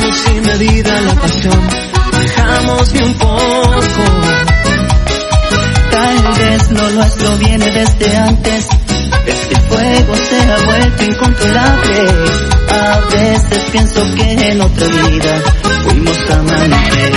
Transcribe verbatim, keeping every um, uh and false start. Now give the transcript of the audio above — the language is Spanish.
Damos sin medida la pasión, dejamos ni un poco. Tal vez lo nuestro viene desde antes, es que el fuego se ha vuelto incontrolable. A veces pienso que en otra vida fuimos amantes.